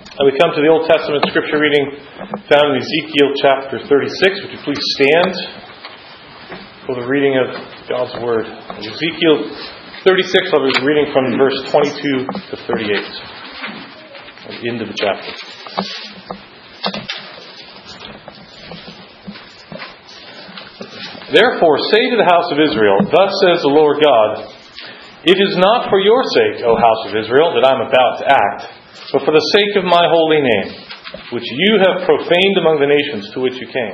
And we come to the Old Testament scripture reading found in Ezekiel chapter 36. Would you please stand for the reading of God's Word? In Ezekiel 36, I'll be reading from verse 22 to 38, at the end of the chapter. Therefore say to the house of Israel, thus says the Lord God, it is not for your sake, O house of Israel, that I am about to act, but for the sake of my holy name, which you have profaned among the nations to which you came.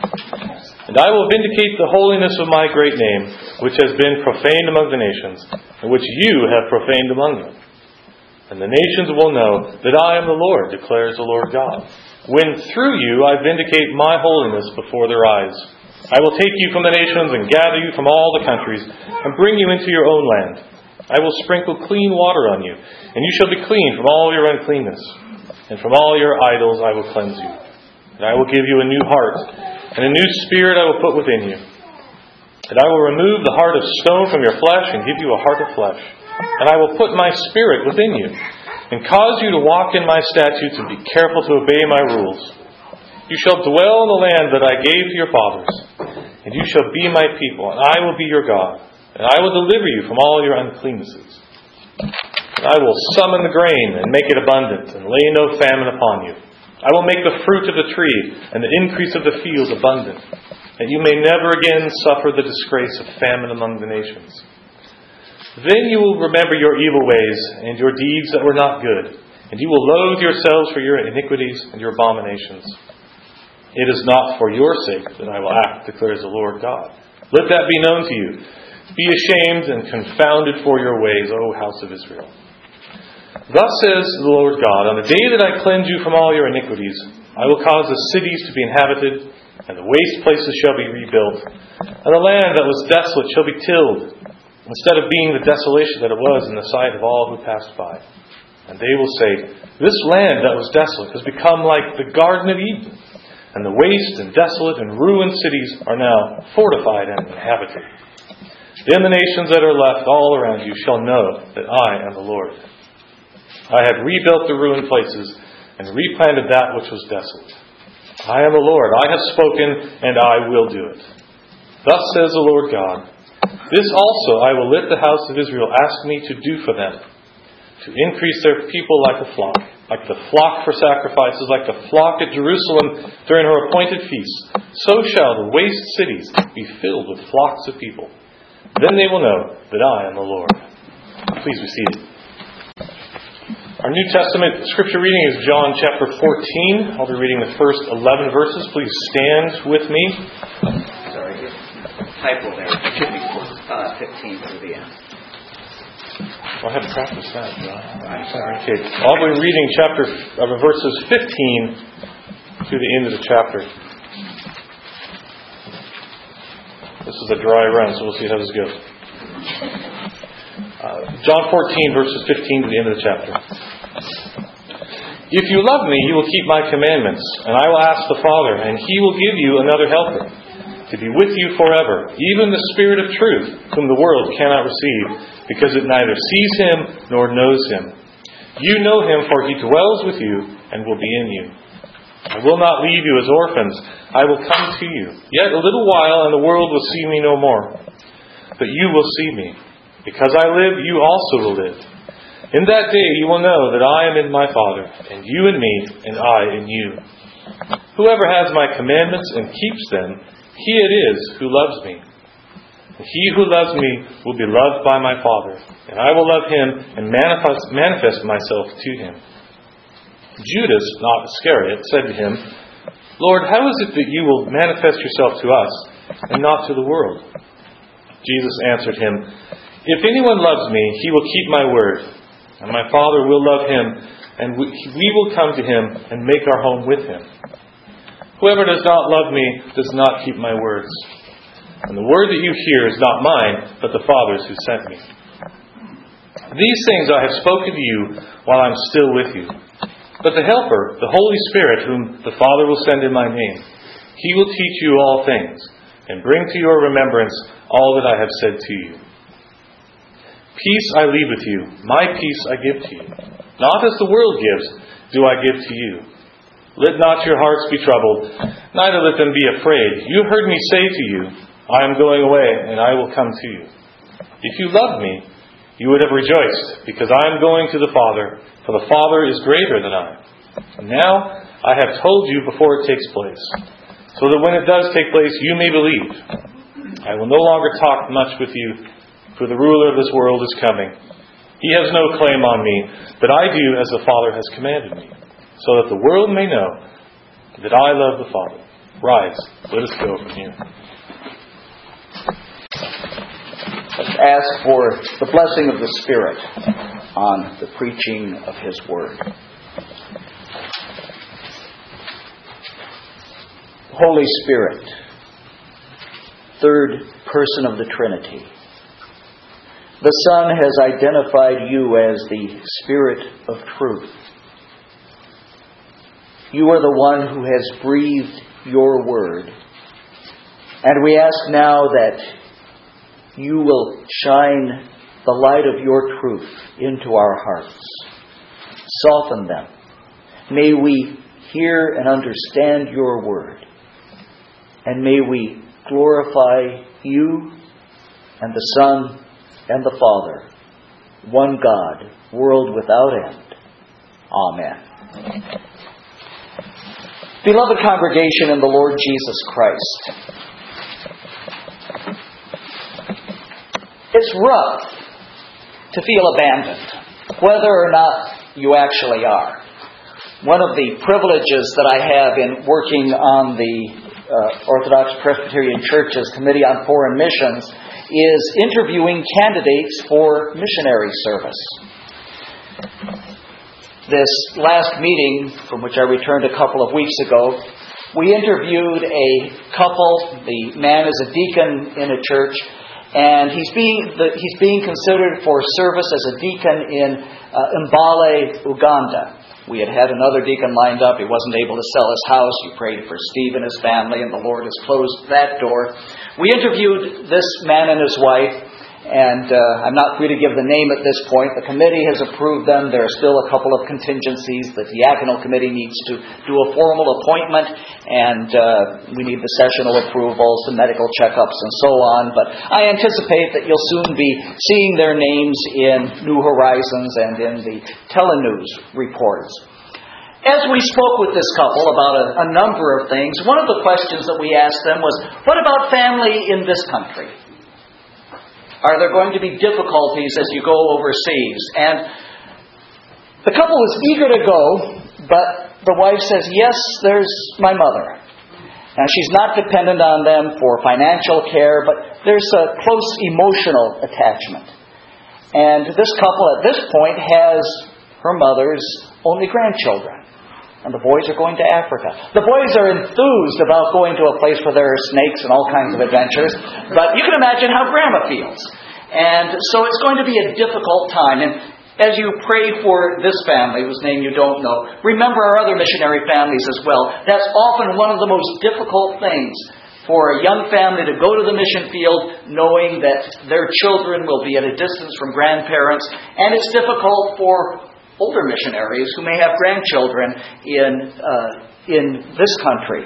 And I will vindicate the holiness of my great name, which has been profaned among the nations, and which you have profaned among them. And the nations will know that I am the Lord, declares the Lord God, when through you I vindicate my holiness before their eyes. I will take you from the nations and gather you from all the countries and bring you into your own land. I will sprinkle clean water on you, and you shall be clean from all your uncleanness. And from all your idols I will cleanse you. And I will give you a new heart, and a new spirit I will put within you. And I will remove the heart of stone from your flesh and give you a heart of flesh. And I will put my spirit within you, and cause you to walk in my statutes and be careful to obey my rules. You shall dwell in the land that I gave to your fathers, and you shall be my people, and I will be your God. And I will deliver you from all your uncleannesses. And I will summon the grain and make it abundant, and lay no famine upon you. I will make the fruit of the tree and the increase of the field abundant, that you may never again suffer the disgrace of famine among the nations. Then you will remember your evil ways and your deeds that were not good, and you will loathe yourselves for your iniquities and your abominations. It is not for your sake that I will act, declares the Lord God. Let that be known to you. Be ashamed and confounded for your ways, O house of Israel. Thus says the Lord God, on the day that I cleanse you from all your iniquities, I will cause the cities to be inhabited, and the waste places shall be rebuilt, and the land that was desolate shall be tilled, instead of being the desolation that it was in the sight of all who passed by. And they will say, this land that was desolate has become like the Garden of Eden, and the waste and desolate and ruined cities are now fortified and inhabited. Then the nations that are left all around you shall know that I am the Lord. I have rebuilt the ruined places and replanted that which was desolate. I am the Lord. I have spoken, and I will do it. Thus says the Lord God, this also I will let the house of Israel ask me to do for them, to increase their people like the flock for sacrifices, like the flock at Jerusalem during her appointed feasts. So shall the waste cities be filled with flocks of people. Then they will know that I am the Lord. Please be seated. Our New Testament scripture reading is John chapter 14. I'll be reading the first 11 verses. Please stand with me. Sorry, typo there. It should be 15 to the end. Well, I haven't practiced that. Okay. I'll be reading verses 15 to the end of the chapter. This is a dry run, so we'll see how this goes. John 14, verses 15 to the end of the chapter. If you love me, you will keep my commandments, and I will ask the Father, and He will give you another helper, to be with you forever, even the Spirit of truth, whom the world cannot receive, because it neither sees Him nor knows Him. You know Him, for He dwells with you and will be in you. I will not leave you as orphans. I will come to you. Yet a little while, and the world will see me no more. But you will see me. Because I live, you also will live. In that day you will know that I am in my Father, and you in me, and I in you. Whoever has my commandments and keeps them, he it is who loves me. And he who loves me will be loved by my Father, and I will love him and manifest myself to him. Judas, not Iscariot, said to him, Lord, how is it that you will manifest yourself to us and not to the world? Jesus answered him, if anyone loves me, he will keep my word, and my Father will love him, and we will come to him and make our home with him. Whoever does not love me does not keep my words. And the word that you hear is not mine, but the Father's who sent me. These things I have spoken to you while I am still with you. But the Helper, the Holy Spirit, whom the Father will send in my name, He will teach you all things, and bring to your remembrance all that I have said to you. Peace I leave with you, my peace I give to you. Not as the world gives, do I give to you. Let not your hearts be troubled, neither let them be afraid. You heard me say to you, I am going away, and I will come to you. If you loved me, you would have rejoiced, because I am going to the Father, for the Father is greater than I. And now I have told you before it takes place, so that when it does take place, you may believe. I will no longer talk much with you, for the ruler of this world is coming. He has no claim on me, but I do as the Father has commanded me, so that the world may know that I love the Father. Rise, let us go from here. Let's ask for the blessing of the Spirit on the preaching of His Word. Holy Spirit, third person of the Trinity, the Son has identified you as the Spirit of truth. You are the one who has breathed your word. And we ask now that you will shine the light of your truth into our hearts. Soften them. May we hear and understand your word. And may we glorify you and the Son and the Father, one God, world without end. Amen. Beloved congregation in the Lord Jesus Christ, it's rough to feel abandoned, whether or not you actually are. One of the privileges that I have in working on the Orthodox Presbyterian Church's Committee on Foreign Missions is interviewing candidates for missionary service. This last meeting, from which I returned a couple of weeks ago, we interviewed a couple. The man is a deacon in a church, and he's being considered for service as a deacon in Mbale, Uganda. We had another deacon lined up. He wasn't able to sell his house. He prayed for Steve and his family, and the Lord has closed that door. We interviewed this man and his wife, and I'm not free to give the name at this point. The committee has approved them. There are still a couple of contingencies. The diaconal committee needs to do a formal appointment, and we need the sessional approvals, the medical checkups, and so on. But I anticipate that you'll soon be seeing their names in New Horizons and in the Telenews reports. As we spoke with this couple about a number of things, one of the questions that we asked them was, what about family in this country? Are there going to be difficulties as you go overseas? And the couple was eager to go, but the wife says, yes, there's my mother. Now, she's not dependent on them for financial care, but there's a close emotional attachment. And this couple at this point has her mother's only grandchildren. And the boys are going to Africa. The boys are enthused about going to a place where there are snakes and all kinds of adventures. But you can imagine how Grandma feels. And so it's going to be a difficult time. And as you pray for this family, whose name you don't know, remember our other missionary families as well. That's often one of the most difficult things for a young family to go to the mission field knowing that their children will be at a distance from grandparents. And it's difficult for older missionaries who may have grandchildren in this country.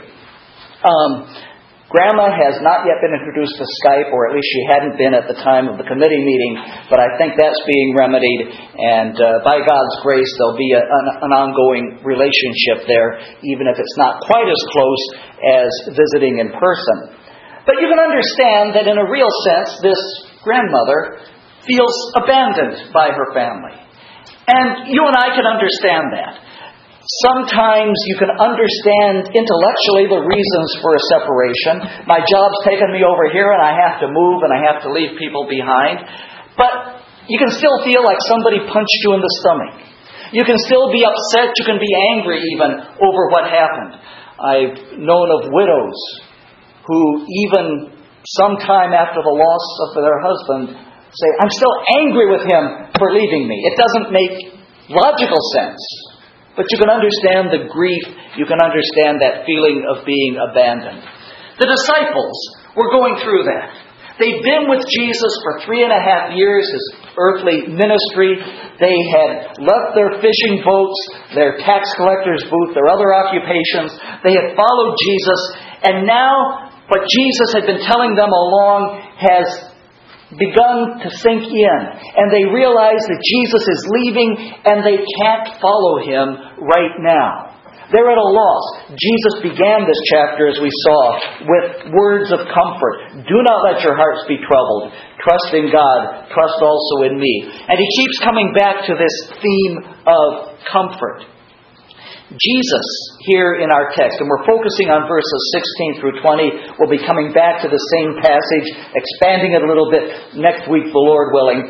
Grandma has not yet been introduced to Skype, or at least she hadn't been at the time of the committee meeting, but I think that's being remedied, and by God's grace there'll be an ongoing relationship there, even if it's not quite as close as visiting in person. But you can understand that in a real sense, this grandmother feels abandoned by her family. And you and I can understand that. Sometimes you can understand intellectually the reasons for a separation. My job's taken me over here and I have to move and I have to leave people behind. But you can still feel like somebody punched you in the stomach. You can still be upset. You can be angry even over what happened. I've known of widows who even sometime after the loss of their husband say, I'm still angry with him for leaving me. It doesn't make logical sense. But you can understand the grief. You can understand that feeling of being abandoned. The disciples were going through that. They'd been with Jesus for 3.5 years. His earthly ministry. They had left their fishing boats, their tax collector's booth, their other occupations. They had followed Jesus, and now what Jesus had been telling them along has begun to sink in. And they realize that Jesus is leaving, and they can't follow Him right now. They're at a loss. Jesus began this chapter, as we saw, with words of comfort. Do not let your hearts be troubled. Trust in God. Trust also in me. And He keeps coming back to this theme of comfort. Jesus, here in our text, and we're focusing on verses 16 through 20, we'll be coming back to the same passage, expanding it a little bit next week, the Lord willing.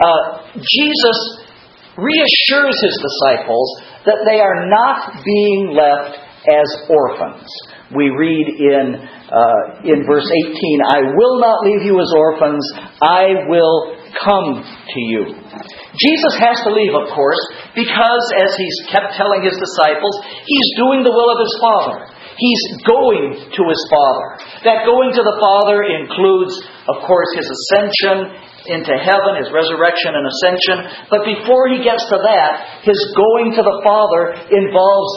Jesus reassures His disciples that they are not being left as orphans. We read in verse 18, I will not leave you as orphans, I will come to you. Jesus has to leave, of course, because, as He's kept telling His disciples, He's doing the will of His Father. He's going to His Father. That going to the Father includes, of course, His ascension into heaven, His resurrection and ascension. But before He gets to that, His going to the Father involves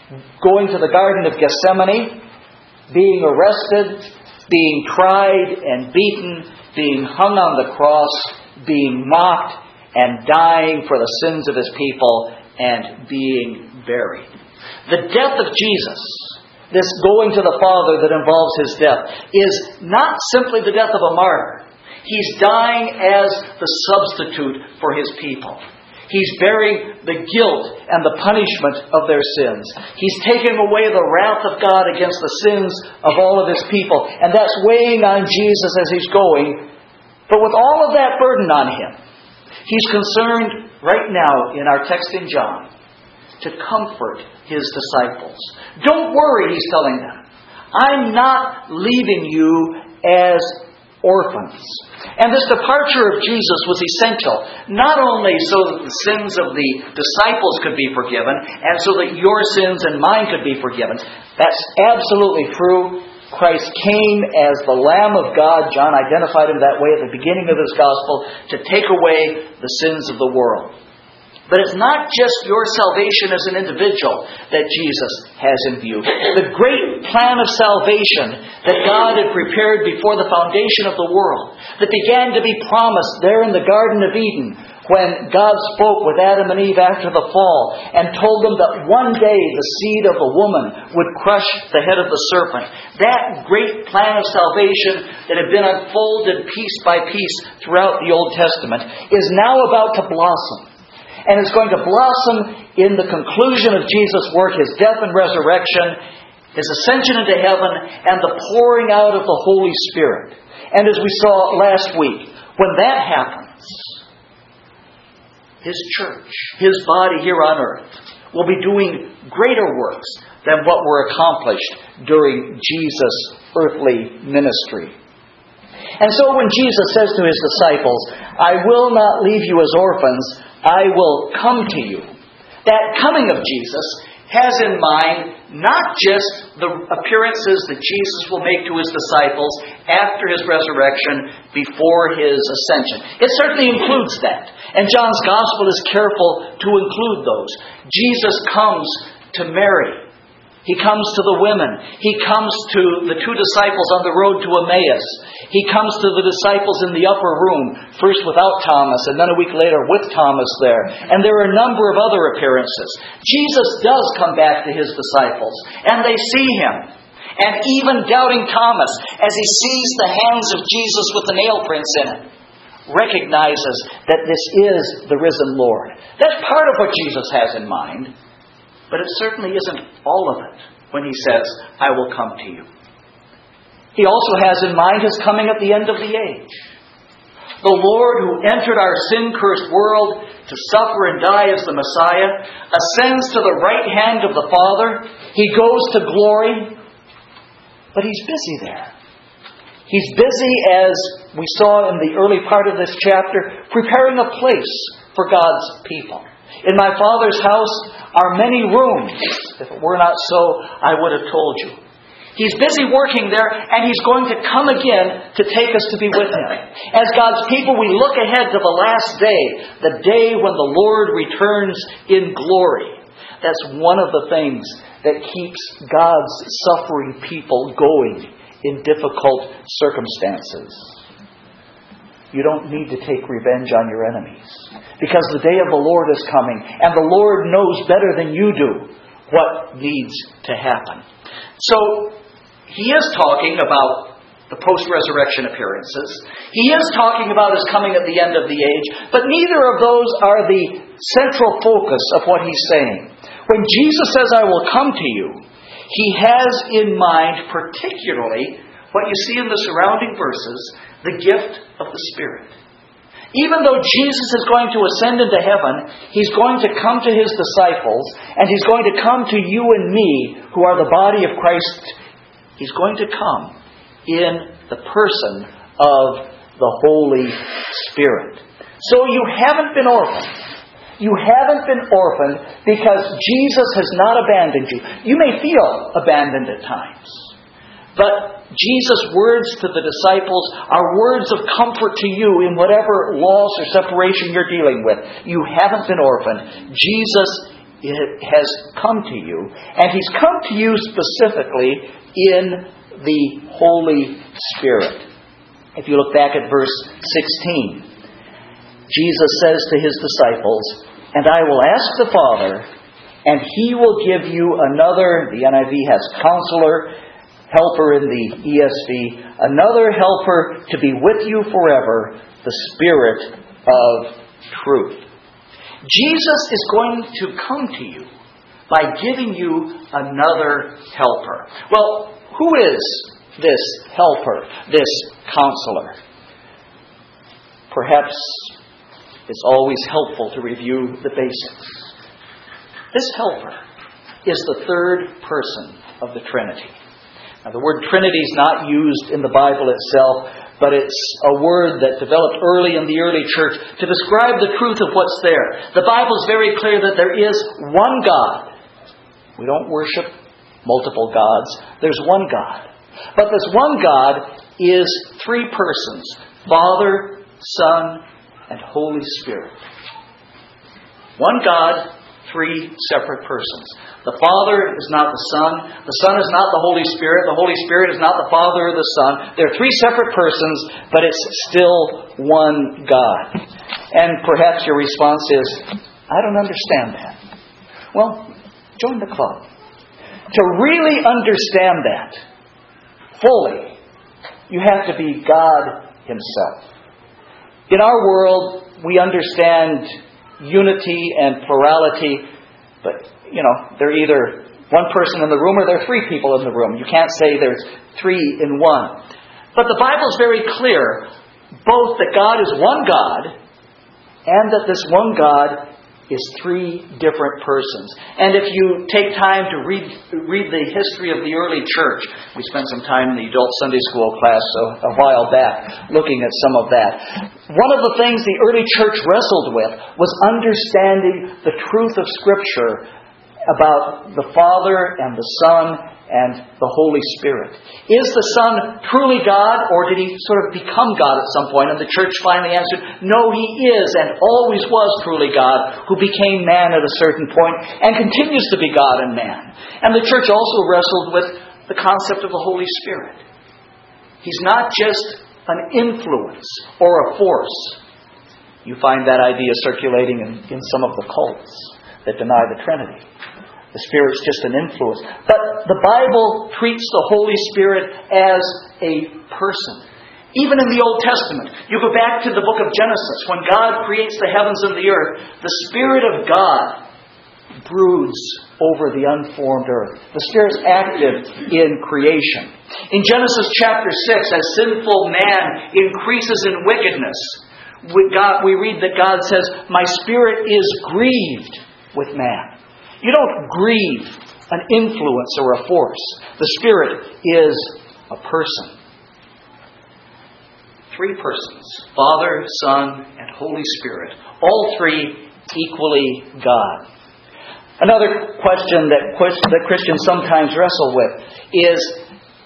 going to the Garden of Gethsemane, being arrested, being tried and beaten, being hung on the cross, being mocked, and dying for the sins of His people, and being buried. The death of Jesus, this going to the Father that involves His death, is not simply the death of a martyr. He's dying as the substitute for His people. He's bearing the guilt and the punishment of their sins. He's taking away the wrath of God against the sins of all of His people. And that's weighing on Jesus as He's going. But with all of that burden on Him, He's concerned right now in our text in John to comfort His disciples. Don't worry, He's telling them. I'm not leaving you as orphans. And this departure of Jesus was essential, not only so that the sins of the disciples could be forgiven, and so that your sins and mine could be forgiven. That's absolutely true. Christ came as the Lamb of God. John identified Him that way at the beginning of His Gospel, to take away the sins of the world. But it's not just your salvation as an individual that Jesus has in view. The great plan of salvation that God had prepared before the foundation of the world, that began to be promised there in the Garden of Eden, when God spoke with Adam and Eve after the fall, and told them that one day the seed of the woman would crush the head of the serpent. That great plan of salvation that had been unfolded piece by piece throughout the Old Testament is now about to blossom. And it's going to blossom in the conclusion of Jesus' work, His death and resurrection, His ascension into heaven, and the pouring out of the Holy Spirit. And as we saw last week, when that happens, His church, His body here on earth, will be doing greater works than what were accomplished during Jesus' earthly ministry. And so when Jesus says to His disciples, I will not leave you as orphans, I will come to you. That coming of Jesus has in mind not just the appearances that Jesus will make to His disciples after His resurrection, before His ascension. It certainly includes that. And John's Gospel is careful to include those. Jesus comes to Mary. He comes to the women. He comes to the two disciples on the road to Emmaus. He comes to the disciples in the upper room, first without Thomas, and then a week later with Thomas there. And there are a number of other appearances. Jesus does come back to His disciples, and they see Him. And even doubting Thomas, as he sees the hands of Jesus with the nail prints in it, recognizes that this is the risen Lord. That's part of what Jesus has in mind. But it certainly isn't all of it when He says, I will come to you. He also has in mind His coming at the end of the age. The Lord who entered our sin-cursed world to suffer and die as the Messiah ascends to the right hand of the Father. He goes to glory. But He's busy there. He's busy, as we saw in the early part of this chapter, preparing a place for God's people. In my Father's house are many rooms. If it were not so, I would have told you. He's busy working there, and He's going to come again to take us to be with Him. As God's people, we look ahead to the last day, the day when the Lord returns in glory. That's one of the things that keeps God's suffering people going in difficult circumstances. You don't need to take revenge on your enemies, because the day of the Lord is coming, and the Lord knows better than you do what needs to happen. So, He is talking about the post-resurrection appearances. He is talking about His coming at the end of the age, but neither of those are the central focus of what He's saying. When Jesus says, "I will come to you," He has in mind particularly what you see in the surrounding verses, the gift of the Spirit. Even though Jesus is going to ascend into heaven, He's going to come to His disciples, and He's going to come to you and me, who are the body of Christ. He's going to come in the person of the Holy Spirit. So you haven't been orphaned. You haven't been orphaned because Jesus has not abandoned you. You may feel abandoned at times. But Jesus' words to the disciples are words of comfort to you in whatever loss or separation you're dealing with. You haven't been orphaned. Jesus has come to you, and He's come to you specifically in the Holy Spirit. If you look back at verse 16, Jesus says to His disciples, "And I will ask the Father, and He will give you another," the NIV has counselor, helper in the ESV, "another helper to be with you forever, the Spirit of truth." Jesus is going to come to you by giving you another helper. Well, who is this helper, this counselor? Perhaps it's always helpful to review the basics. This helper is the third person of the Trinity. Now, the word Trinity is not used in the Bible itself, but it's a word that developed early in the early church to describe the truth of what's there. The Bible is very clear that there is one God. We don't worship multiple gods. There's one God. But this one God is three persons: Father, Son, and Holy Spirit. One God, three separate persons. The Father is not the Son. The Son is not the Holy Spirit. The Holy Spirit is not the Father or the Son. They're three separate persons, but it's still one God. And perhaps your response is, "I don't understand that." Well, join the club. To really understand that fully, you have to be God Himself. In our world, we understand unity and plurality, but, they're either one person in the room or there are three people in the room. You can't say there's three in one. But the Bible is very clear, both that God is one God and that this one God is three different persons. And if you take time to read the history of the early church, we spent some time in the adult Sunday school class a while back looking at some of that. One of the things the early church wrestled with was understanding the truth of Scripture about the Father and the Son and the Holy Spirit. Is the Son truly God, or did He sort of become God at some point? And the church finally answered, no, He is and always was truly God, who became man at a certain point and continues to be God and man. And the church also wrestled with the concept of the Holy Spirit. He's not just an influence or a force. You find that idea circulating in some of the cults that deny the Trinity. The Spirit's just an influence. But the Bible treats the Holy Spirit as a person. Even in the Old Testament, you go back to the book of Genesis, when God creates the heavens and the earth, the Spirit of God broods over the unformed earth. The Spirit's active in creation. In Genesis chapter 6, as sinful man increases in wickedness, we read that God says, "My Spirit is grieved with man." You don't grieve an influence or a force. The Spirit is a person. Three persons: Father, Son, and Holy Spirit. All three equally God. Another question that Christians sometimes wrestle with is,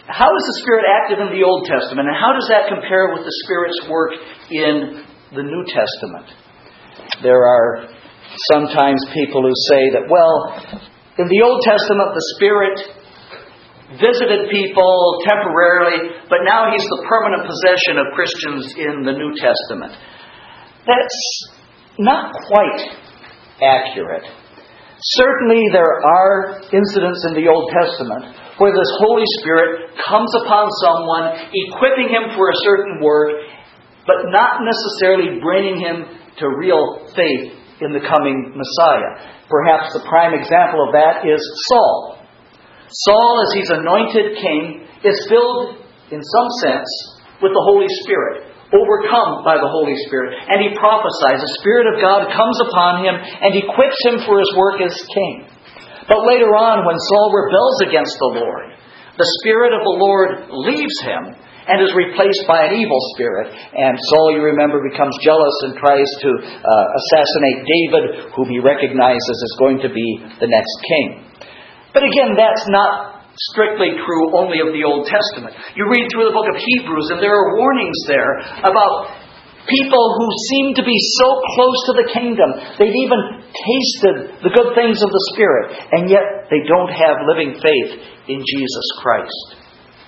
How is the Spirit active in the Old Testament, and how does that compare with the Spirit's work in the New Testament? There are sometimes people who say that, well, in the Old Testament the Spirit visited people temporarily, but now He's the permanent possession of Christians in the New Testament. That's not quite accurate. Certainly there are incidents in the Old Testament where this Holy Spirit comes upon someone, equipping him for a certain work, but not necessarily bringing him to real faith in the coming Messiah. Perhaps the prime example of that is Saul. Saul, as he's anointed king, is filled, in some sense, with the Holy Spirit, overcome by the Holy Spirit, and he prophesies. The Spirit of God comes upon him and equips him for his work as king. But later on, when Saul rebels against the Lord, the Spirit of the Lord leaves him and is replaced by an evil spirit. And Saul, you remember, becomes jealous and tries to assassinate David, whom he recognizes as going to be the next king. But again, that's not strictly true only of the Old Testament. You read through the book of Hebrews, and there are warnings there about people who seem to be so close to the kingdom. They've even tasted the good things of the Spirit, and yet they don't have living faith in Jesus Christ.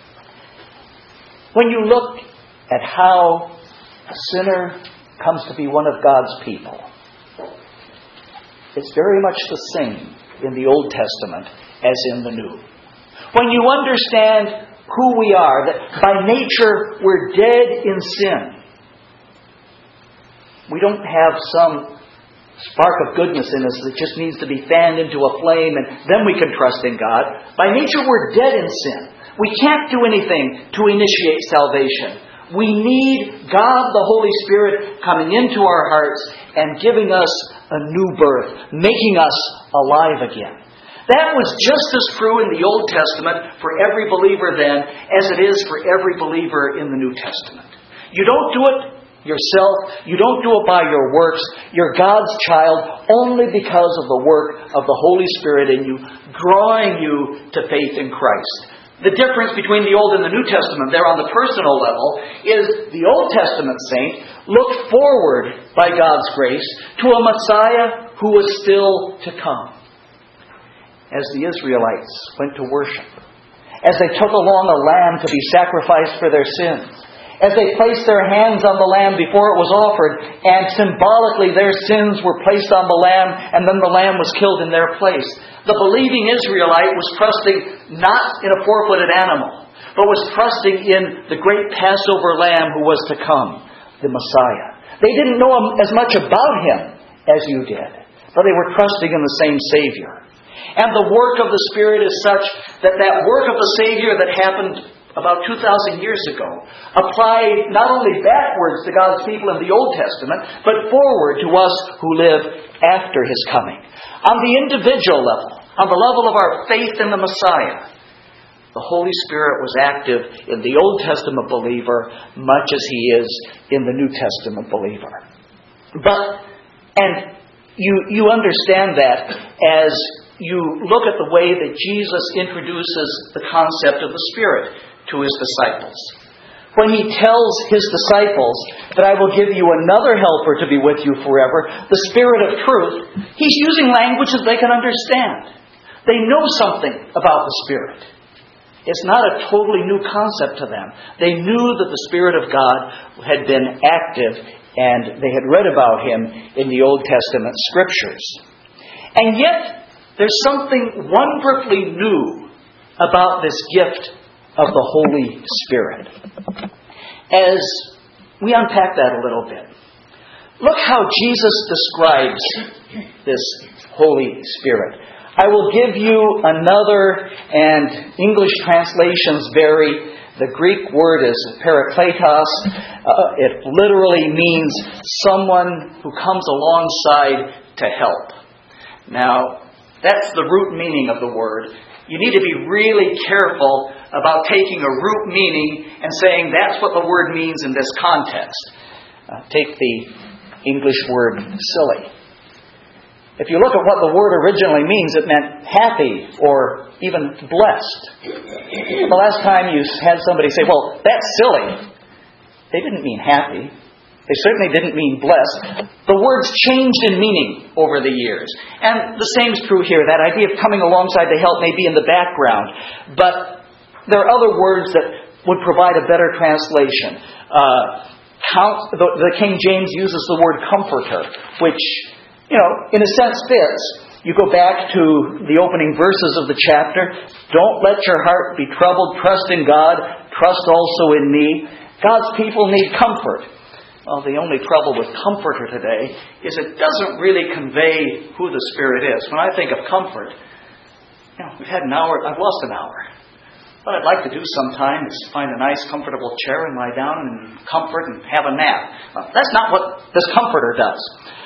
When you look at how a sinner comes to be one of God's people, it's very much the same in the Old Testament as in the New. When you understand who we are, that by nature we're dead in sin, we don't have some spark of goodness in us that just needs to be fanned into a flame and then we can trust in God. By nature, we're dead in sin. We can't do anything to initiate salvation. We need God, the Holy Spirit, coming into our hearts and giving us a new birth, making us alive again. That was just as true in the Old Testament for every believer then as it is for every believer in the New Testament. You don't do it yourself. You don't do it by your works. You're God's child only because of the work of the Holy Spirit in you, drawing you to faith in Christ. The difference between the Old and the New Testament there on the personal level is the Old Testament saint looked forward by God's grace to a Messiah who was still to come. As the Israelites went to worship, as they took along a lamb to be sacrificed for their sins, as they placed their hands on the lamb before it was offered, and symbolically their sins were placed on the lamb, and then the lamb was killed in their place. The believing Israelite was trusting not in a four-footed animal, but was trusting in the great Passover lamb who was to come, the Messiah. They didn't know as much about him as you did, but they were trusting in the same Savior. And the work of the Spirit is such that that work of the Savior that happened about 2,000 years ago applied not only backwards to God's people in the Old Testament, but forward to us who live after His coming. On the individual level, on the level of our faith in the Messiah, the Holy Spirit was active in the Old Testament believer much as He is in the New Testament believer. And you understand that as you look at the way that Jesus introduces the concept of the Spirit to His disciples. When He tells His disciples that I will give you another helper to be with you forever, the Spirit of truth, He's using language that they can understand. They know something about the Spirit. It's not a totally new concept to them. They knew that the Spirit of God had been active and they had read about Him in the Old Testament Scriptures. And yet, there's something wonderfully new about this gift of the Holy Spirit. As we unpack that a little bit, look how Jesus describes this Holy Spirit. I will give you another, and English translations vary. The Greek word is parakletos. It literally means someone who comes alongside to help. Now, that's the root meaning of the word. You need to be really careful about taking a root meaning and saying that's what the word means in this context. Take the English word silly. If you look at what the word originally means, it meant happy or even blessed. The last time you had somebody say, well, that's silly, they didn't mean happy. They certainly didn't mean blessed. The words changed in meaning over the years. And the same is true here. That idea of coming alongside to help may be in the background. But there are other words that would provide a better translation. The King James uses the word comforter, which, in a sense fits. You go back to the opening verses of the chapter. Don't let your heart be troubled. Trust in God. Trust also in me. God's people need comfort. Well, the only trouble with comforter today is it doesn't really convey who the Spirit is. When I think of comfort, we've had an hour, I've lost an hour. What I'd like to do sometime is find a nice, comfortable chair and lie down and comfort and have a nap. Well, that's not what this comforter does.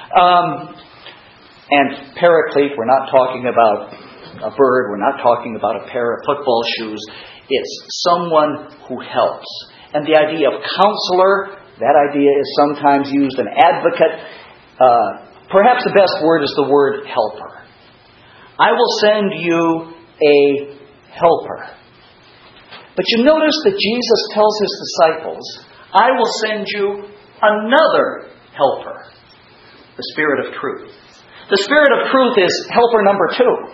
And paraclete, we're not talking about a bird. We're not talking about a pair of football shoes. It's someone who helps. And the idea of counselor, that idea is sometimes used an advocate. Perhaps the best word is the word helper. I will send you a helper. But you notice that Jesus tells His disciples, I will send you another helper, the Spirit of truth. The Spirit of truth is helper number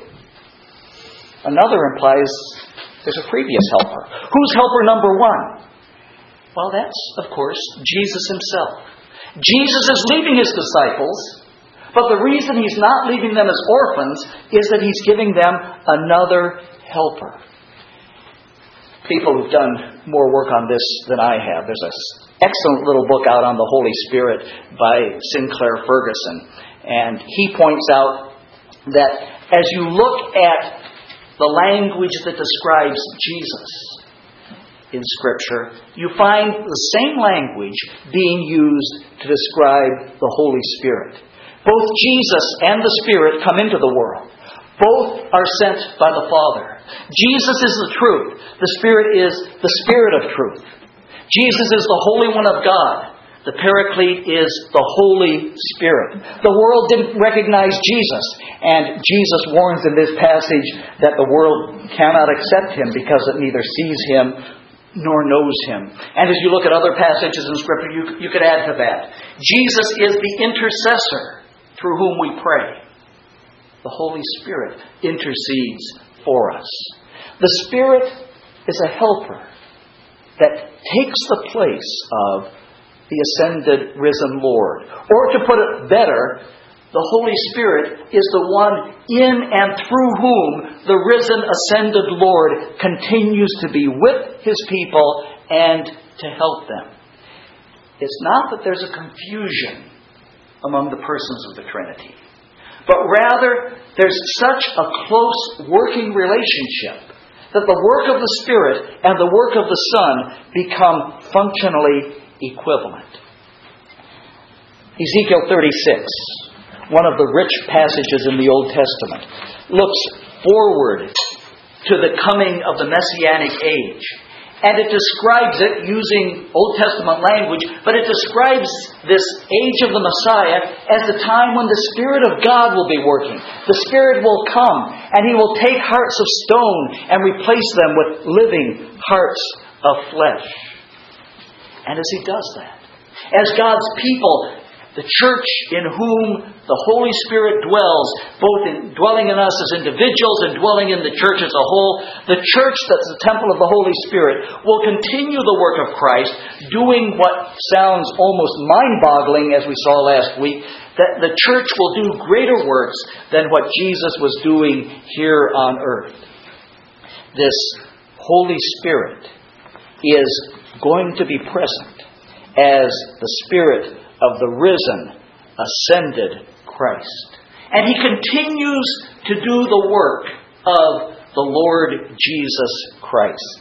2. Another implies there's a previous helper. Who's helper number 1? Well, that's, of course, Jesus Himself. Jesus is leaving His disciples, but the reason He's not leaving them as orphans is that He's giving them another helper. People who've done more work on this than I have. There's an excellent little book out on the Holy Spirit by Sinclair Ferguson. And he points out that as you look at the language that describes Jesus in Scripture, you find the same language being used to describe the Holy Spirit. Both Jesus and the Spirit come into the world. Both are sent by the Father. Jesus is the truth. The Spirit is the Spirit of truth. Jesus is the Holy One of God. The Paraclete is the Holy Spirit. The world didn't recognize Jesus, and Jesus warns in this passage that the world cannot accept Him because it neither sees Him nor knows Him. And as you look at other passages in Scripture, you could add to that. Jesus is the intercessor through whom we pray. The Holy Spirit intercedes for us. The Spirit is a helper that takes the place of the ascended, risen Lord. Or to put it better, the Holy Spirit is the one in and through whom the risen, ascended Lord continues to be with His people and to help them. It's not that there's a confusion among the persons of the Trinity, but rather there's such a close working relationship that the work of the Spirit and the work of the Son become functionally equivalent. Ezekiel 36, one of the rich passages in the Old Testament, looks forward to the coming of the Messianic age. And it describes it using Old Testament language, but it describes this age of the Messiah as the time when the Spirit of God will be working. The Spirit will come, and He will take hearts of stone and replace them with living hearts of flesh. And as He does that, as God's people, the church in whom the Holy Spirit dwells, both dwelling in us as individuals and dwelling in the church as a whole, the church that's the temple of the Holy Spirit will continue the work of Christ, doing what sounds almost mind-boggling, as we saw last week, that the church will do greater works than what Jesus was doing here on earth. This Holy Spirit is going to be present as the Spirit of the risen, ascended Christ. And He continues to do the work of the Lord Jesus Christ.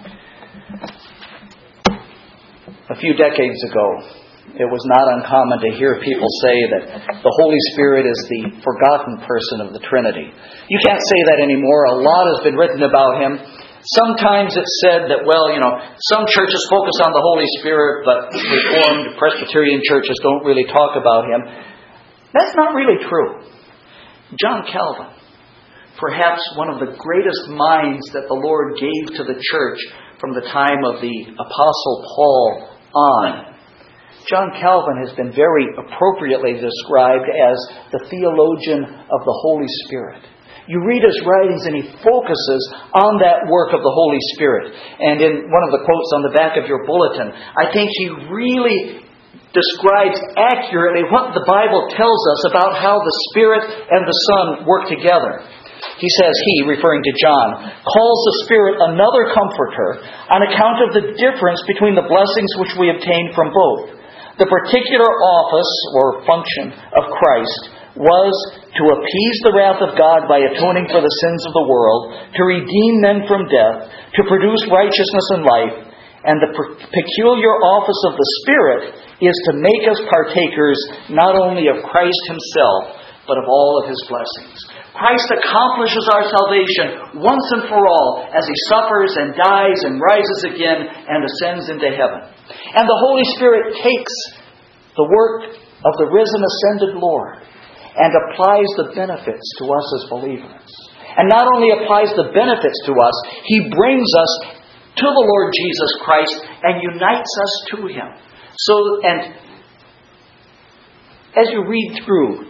A few decades ago, it was not uncommon to hear people say that the Holy Spirit is the forgotten person of the Trinity. You can't say that anymore. A lot has been written about Him. Sometimes it's said that, some churches focus on the Holy Spirit, but Reformed Presbyterian churches don't really talk about Him. That's not really true. John Calvin, perhaps one of the greatest minds that the Lord gave to the church from the time of the Apostle Paul on. John Calvin has been very appropriately described as the theologian of the Holy Spirit. You read his writings and he focuses on that work of the Holy Spirit. And in one of the quotes on the back of your bulletin, I think he really describes accurately what the Bible tells us about how the Spirit and the Son work together. He says, referring to John, calls the Spirit another comforter on account of the difference between the blessings which we obtain from both. The particular office or function of Christ was to appease the wrath of God by atoning for the sins of the world, to redeem men from death, to produce righteousness and life, and the peculiar office of the Spirit is to make us partakers not only of Christ Himself, but of all of His blessings. Christ accomplishes our salvation once and for all as He suffers and dies and rises again and ascends into heaven. And the Holy Spirit takes the work of the risen, ascended Lord and applies the benefits to us as believers. And not only applies the benefits to us, He brings us to the Lord Jesus Christ and unites us to Him. And as you read through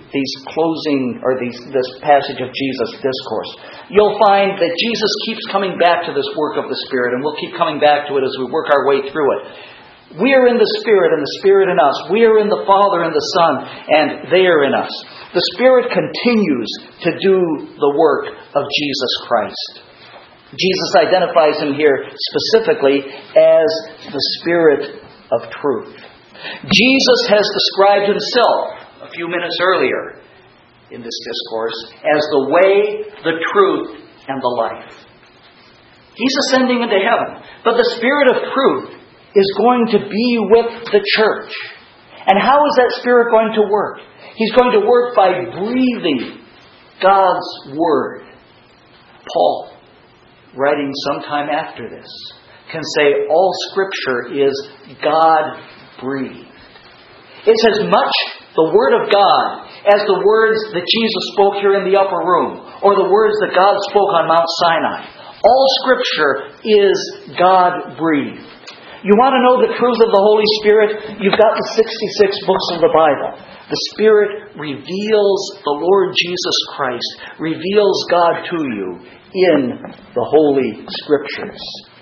this passage of Jesus' discourse, you'll find that Jesus keeps coming back to this work of the Spirit, and we'll keep coming back to it as we work our way through it. We are in the Spirit, and the Spirit in us. We are in the Father and the Son, and they are in us. The Spirit continues to do the work of Jesus Christ. Jesus identifies Him here specifically as the Spirit of truth. Jesus has described Himself a few minutes earlier in this discourse as the way, the truth, and the life. He's ascending into heaven, but the Spirit of truth is going to be with the church. And how is that Spirit going to work? He's going to work by breathing God's Word. Paul, writing sometime after this, can say all Scripture is God-breathed. It's as much the Word of God as the words that Jesus spoke here in the upper room, or the words that God spoke on Mount Sinai. All Scripture is God-breathed. You want to know the truth of the Holy Spirit? You've got the 66 books of the Bible. The Spirit reveals the Lord Jesus Christ, reveals God to you in the Holy Scriptures.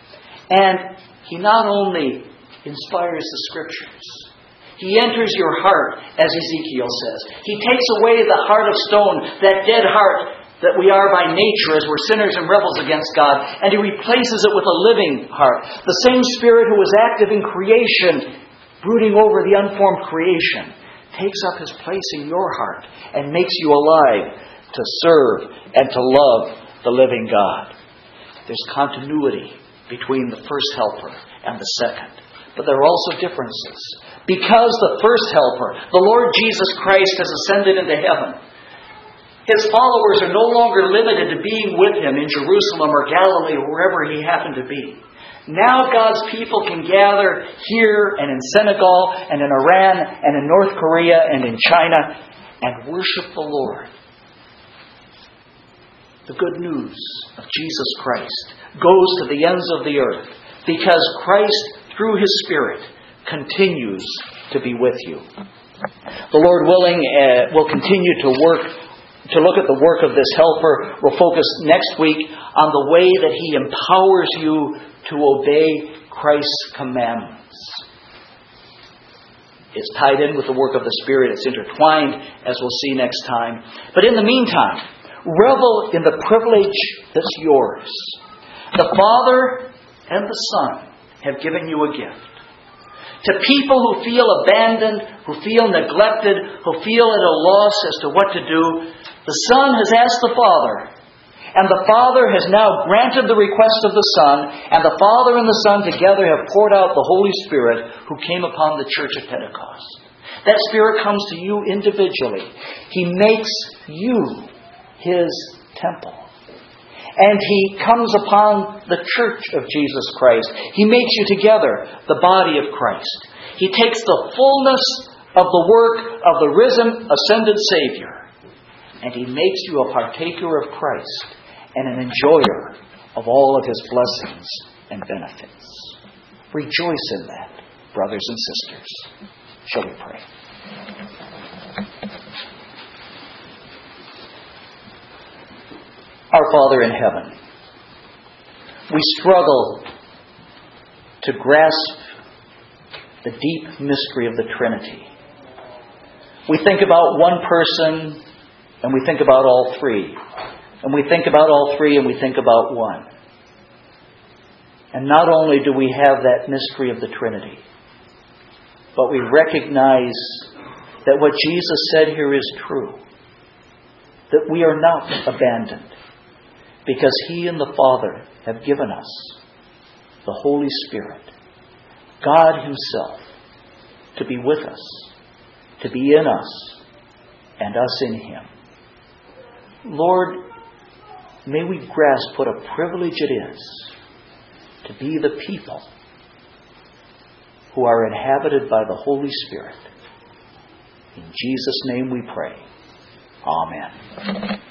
And He not only inspires the Scriptures, He enters your heart, as Ezekiel says. He takes away the heart of stone, that dead heart that we are by nature as we're sinners and rebels against God, and He replaces it with a living heart. The same Spirit who was active in creation, brooding over the unformed creation, takes up His place in your heart and makes you alive to serve and to love the living God. There's continuity between the first helper and the second. But there are also differences. Because the first helper, the Lord Jesus Christ, has ascended into heaven, His followers are no longer limited to being with Him in Jerusalem or Galilee or wherever He happened to be. Now God's people can gather here and in Senegal and in Iran and in North Korea and in China and worship the Lord. The good news of Jesus Christ goes to the ends of the earth because Christ, through His Spirit, continues to be with you. The Lord willing, will continue to look at the work of this helper. We'll focus next week on the way that He empowers you to obey Christ's commandments. It's tied in with the work of the Spirit. It's intertwined, as we'll see next time. But in the meantime, revel in the privilege that's yours. The Father and the Son have given you a gift. To people who feel abandoned, who feel neglected, who feel at a loss as to what to do, the Son has asked the Father, and the Father has now granted the request of the Son, and the Father and the Son together have poured out the Holy Spirit who came upon the church at Pentecost. That Spirit comes to you individually. He makes you His temple. And He comes upon the church of Jesus Christ. He makes you together the body of Christ. He takes the fullness of the work of the risen, ascended Savior and He makes you a partaker of Christ and an enjoyer of all of His blessings and benefits. Rejoice in that, brothers and sisters. Shall we pray? Our Father in heaven, we struggle to grasp the deep mystery of the Trinity. We think about one person, and we think about all three. And we think about all three, and we think about one. And not only do we have that mystery of the Trinity, but we recognize that what Jesus said here is true. That we are not abandoned, because He and the Father have given us the Holy Spirit, God Himself, to be with us, to be in us, and us in Him. Lord, may we grasp what a privilege it is to be the people who are inhabited by the Holy Spirit. In Jesus' name we pray. Amen.